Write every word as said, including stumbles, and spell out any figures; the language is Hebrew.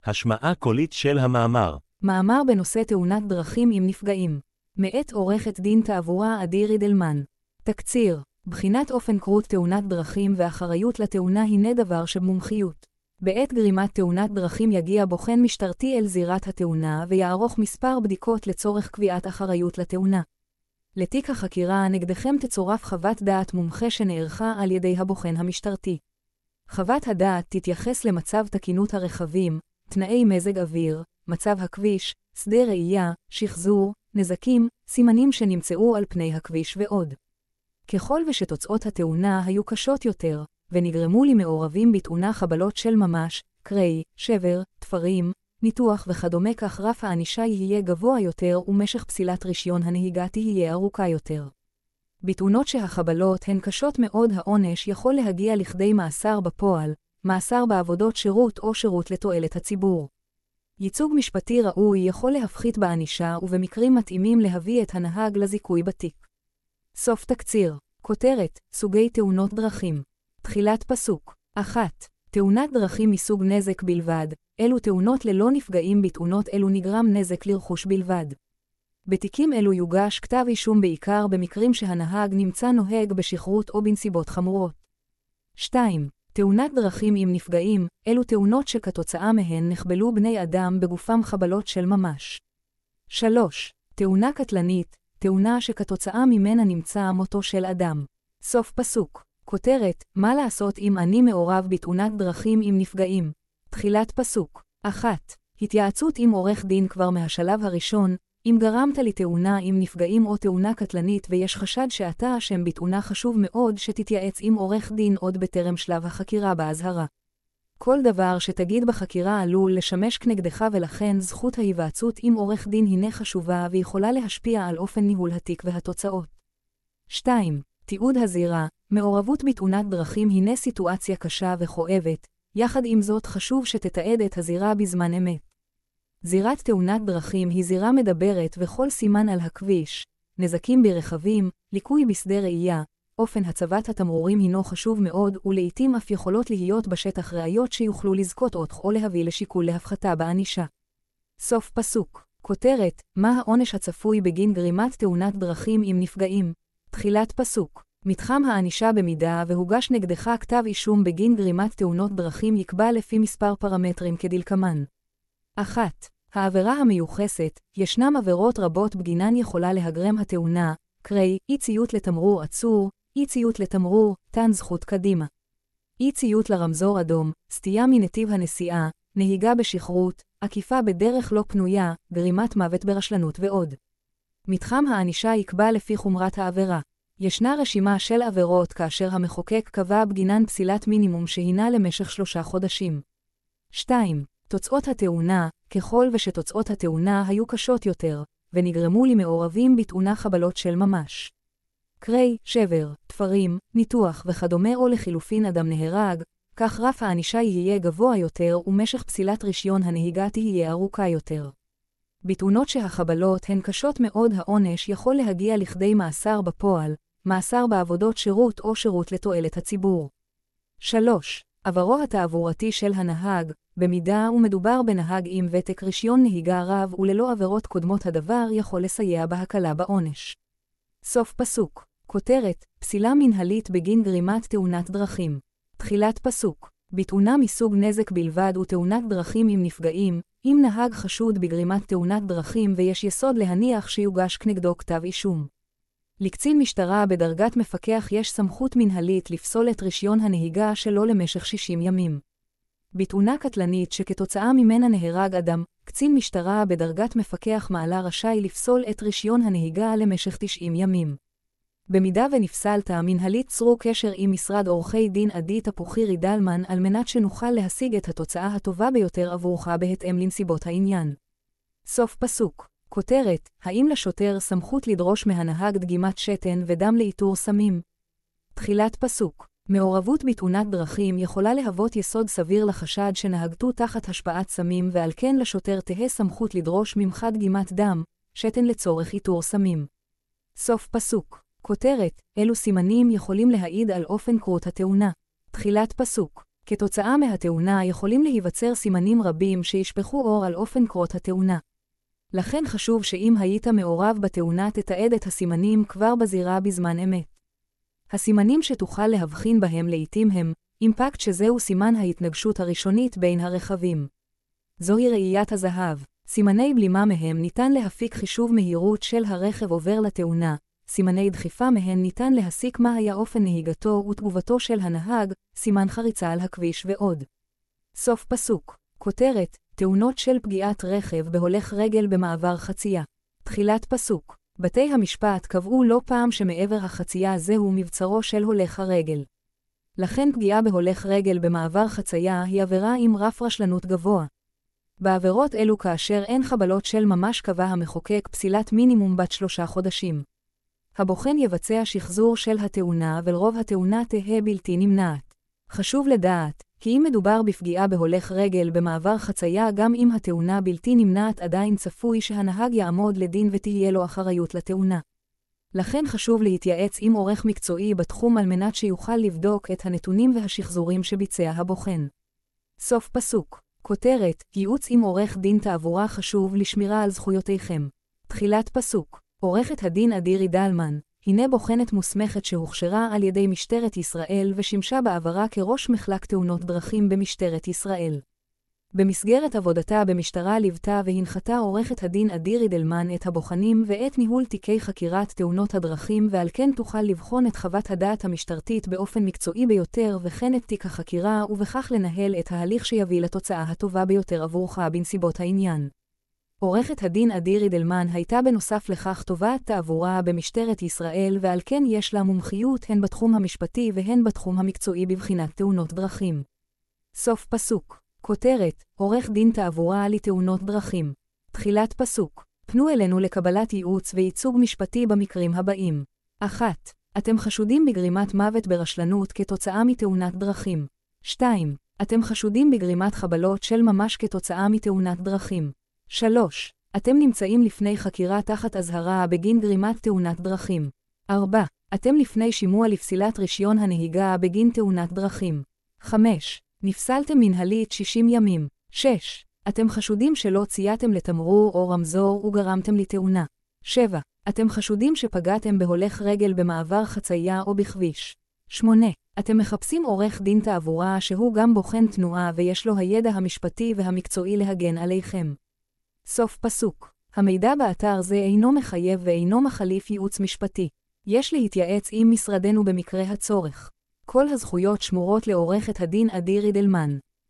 השמעה קולית של המאמר. מאמר בנושא תאונת דרכים עם נפגעים. מאת עורכת דין תעבורה עדי רידלמן. תקציר. בחינת אופן קרות תאונת דרכים ואחריות לתאונה הנה דבר שבמומחיות. בעת גרימת תאונת דרכים יגיע בוחן משטרתי אל זירת התאונה ויערוך מספר בדיקות לצורך קביעת אחריות לתאונה. לתיק החקירה נגדכם תצורף חוות דעת מומחה שנערכה על ידי הבוחן המשטרתי. חוות הדעת תתייחס למצב תקינות הרכבים, תנאי מזג אוויר, מצב הכביש, שדה ראייה, שחזור, נזקים, סימנים שנמצאו על פני הכביש ועוד. ככל ושתוצאות התאונה היו קשות יותר, ונגרמו למעורבים בתאונה חבלות של ממש, קרי, שבר, תפרים, ניתוח וכדומה, כך רף הענישה יהיה גבוה יותר ומשך פסילת רישיון הנהיגה תהיה ארוכה יותר. בתאונות שהחבלות הן קשות מאוד העונש יכול להגיע לכדי מאסר בפועל, מאסר בעבודות שירות או שירות לתועלת הציבור. ייצוג משפטי ראוי יכול להפחית בענישה ובמקרים מתאימים להביא את הנהג לזיכוי בתיק. סוף תקציר. כותרת, סוגי תאונות דרכים. תחילת פסוק. אחת. תאונת דרכים מסוג נזק בלבד, אלו תאונות ללא נפגעים. בתאונות אלו נגרם נזק לרכוש בלבד. בתיקים אלו יוגש כתב אישום בעיקר במקרים שהנהג נמצא נוהג בשכרות או בנסיבות חמורות. שתיים. תאונת דרכים עם נפגעים, אלו תאונות שכתוצאה מהן נחבלו בני אדם בגופם חבלות של ממש. שלוש. תאונה קטלנית, תאונה שכתוצאה ממנה נמצא מותו של אדם. סוף פסוק. כותרת, מה לעשות אם אני מעורב בתאונת דרכים עם נפגעים? תחילת פסוק. אחת. התייעצות עם עורך דין כבר מהשלב הראשון, אם גרמת לתאונה עם נפגעים או תאונה קטלנית ויש חשד שאתה אשם בתאונה, חשוב מאוד שתתייעץ עם עורך דין עוד בטרם שלב החקירה באזהרה. כל דבר שתגיד בחקירה עלול לשמש כנגדך, ולכן זכות ההיוועצות עם עורך דין הינה חשובה ויכולה להשפיע על אופן ניהול התיק והתוצאות. שתיים. תיעוד הזירה, מעורבות בתאונת דרכים הינה סיטואציה קשה וכואבת, יחד עם זאת חשוב שתתעד את הזירה בזמן אמת. זירת תאונת דרכים היא זירה מדברת וכל סימן על הכביש, נזקים ברכבים, ליקוי בשדה ראייה, אופן הצבת התמרורים הינו חשוב מאוד, ולעיתים אף יכולות להיות בשטח ראיות שיוכלו לזכות אותך או להביא לשיקול להפחתה בענישה. סוף פסוק. כותרת, מה העונש הצפוי בגין גרימת תאונת דרכים עם נפגעים? תחילת פסוק. מתחם הענישה במידה והוגש נגדך כתב אישום בגין גרימת תאונות דרכים יקבע לפי מספר פרמטרים כדלקמן. אחת. העבירה המיוחסת, ישנם עבירות רבות בגינן יכולה להגרם התאונה, קרי, אי ציות לתמרור עצור, אי ציות לתמרור, תן זכות קדימה. אי ציות לרמזור אדום, סטייה מנתיב הנסיעה, נהיגה בשכרות, עקיפה בדרך לא פנויה, גרימת מוות ברשלנות ועוד. מתחם הענישה יקבע לפי חומרת העבירה. ישנה רשימה של עבירות כאשר המחוקק קבע בגינן פסילת מינימום שהינה למשך שלושה חודשים. שתיים. תוצאות התאונה, ככל ושתוצאות התאונה היו קשות יותר, ונגרמו למעורבים בתאונה חבלות של ממש. קרי, שבר, תפרים, ניתוח וכדומה, או לחילופין אדם נהרג, כך רף הענישה יהיה גבוה יותר ומשך פסילת רישיון הנהיגה תהיה ארוכה יותר. בתאונות שהחבלות הן קשות מאוד העונש יכול להגיע לכדי מאסר בפועל, מאסר בעבודות שירות או שירות לתועלת הציבור. שלוש. עברו התעבורתי של הנהג, במידה ומדובר בנהג עם ותק רישיון נהיגה רב וללא עבירות קודמות, הדבר יכול לסייע בהקלה בעונש. סוף פסוק. כותרת, פסילה מנהלית בגין גרימת תאונת דרכים. תחילת פסוק. בתאונה מסוג נזק בלבד ותאונת דרכים עם נפגעים, אם נהג חשוד בגרימת תאונת דרכים ויש יסוד להניח שיוגש כנגדו כתב אישום. לקצין משטרה בדרגת מפקח יש סמכות מנהלית לפסול את רישיון הנהיגה שלו למשך שישים ימים. בתאונה קטלנית שכתוצאה ממנה נהרג אדם, קצין משטרה בדרגת מפקח מעלה רשאי לפסול את רישיון הנהיגה למשך תשעים ימים. במידה ונפסלת, מנהלית צרו קשר עם משרד עורכי דין עדי תפוחי רידלמן על מנת שנוכל להשיג את התוצאה הטובה ביותר עבורך בהתאם לנסיבות העניין. סוף פסוק. כותרת, האם לשוטר סמכות לדרוש מהנהג דגימת שתן ודם לאיתור סמים? תחילת פסוק. מעורבות בתאונת דרכים יכולה להוות יסוד סביר לחשד שנהגתו תחת השפעת סמים, ועל כן לשוטר תהא סמכות לדרוש ממך דגימת דם, שתן לצורך איתור סמים. סוף פסוק. כותרת, אילו סימנים יכולים להעיד על אופן קרות התאונה? תחילת פסוק. כתוצאה מהתאונה יכולים להיווצר סימנים רבים שישפכו אור על אופן קרות התאונה. לכן חשוב שאם היית מעורב בתאונה תתעד את הסימנים כבר בזירה בזמן אמת. הסימנים שתוכל להבחין בהם לעתים הם אימפקט, שזהו סימן ההתנגשות הראשונית בין הרכבים. זוהי ראיית הזהב. סימני בלימה מהם ניתן להפיק חישוב מהירות של הרכב עובר לתאונה. סימני דחיפה מהן ניתן להסיק מה היה אופן נהיגתו ותגובתו של הנהג, סימן חריצה על הכביש ועוד. סוף פסוק. כותרת, תאונות של פגיעת רכב בהולך רגל במעבר חצייה. תחילת פסוק. בתי המשפט קבעו לא פעם שמעבר החצייה זהו מבצרו של הולך הרגל. לכן פגיעה בהולך רגל במעבר חצייה היא עבירה עם רף רשלנות גבוה. בעבירות אלו כאשר אין חבלות של ממש קבע המחוקק פסילת מינימום בת שלושה חודשים. הבוחן יבצע שחזור של התאונה ולרוב התאונה תהא בלתי נמנעת. חשוב לדעת, כי אם מדובר בפגיעה בהולך רגל במעבר חצייה גם אם התאונה בלתי נמנעת עדיין צפוי שהנהג יעמוד לדין ותהיה לו אחריות לתאונה. לכן חשוב להתייעץ עם עורך מקצועי בתחום על מנת שיוכל לבדוק את הנתונים והשחזורים שביצע הבוחן. סוף פסוק. כותרת, ייעוץ עם עורך דין תעבורה חשוב לשמירה על זכויותיכם. תחילת פסוק. עורכת הדין אדירי דלמן, הנה בוחנת מוסמכת שהוכשרה על ידי משטרת ישראל ושימשה בעברה כראש מחלק תאונות דרכים במשטרת ישראל. במסגרת עבודתה במשטרה ליוותה והנחתה עורכת הדין אדירי דלמן את הבוחנים ואת ניהול תיקי חקירת תאונות הדרכים, ועל כן תוכל לבחון את חוות הדעת המשטרתית באופן מקצועי ביותר וכן את תיק החקירה, ובכך לנהל את ההליך שיביא לתוצאה הטובה ביותר עבורך בנסיבות העניין. עורכת הדין אדירי דלמן הייתה בנוסף לכך תובעת תעבורה במשטרת ישראל, ועל כן יש לה מומחיות הן בתחום המשפטי והן בתחום המקצועי בבחינת תאונות דרכים. סוף פסוק. כותרת, עורך דין תעבורה לתאונות דרכים. תחילת פסוק. פנו אלינו לקבלת ייעוץ וייצוג משפטי במקרים הבאים. אחת. אתם חשודים בגרימת מוות ברשלנות כתוצאה מתאונת דרכים. שתיים. אתם חשודים בגרימת חבלות של ממש כתוצאה מתאונת דרכים. שלוש. אתם נמצאים לפני חקירה תחת אזהרה בגין גרימת תאונת דרכים. ארבע. אתם לפני שימוע לפסילת רישיון הנהיגה בגין תאונת דרכים. חמש. נפסלתם מנהלית שישים ימים. שש. אתם חשודים שלא צייתם לתמרור או רמזור וגרמתם לתאונה. שבע. אתם חשודים שפגעתם בהולך רגל במעבר חצייה או בכביש. שמונה. אתם מחפשים עורך דין תעבורה שהוא גם בוחן תנועה ויש לו הידע המשפטי והמקצועי להגן עליכם. סוף פסוק. המידע באתר זה אינו מחייב ואינו מחליף ייעוץ משפטי. יש להתייעץ עם משרדנו במקרה הצורך. כל הזכויות שמורות לעורכת הדין אדירי דלמן.